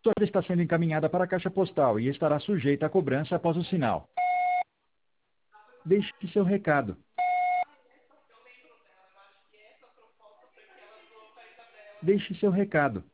Sua ordem está sendo encaminhada para a caixa postal e estará sujeita a cobrança após o sinal. Deixe seu recado. Deixe seu recado.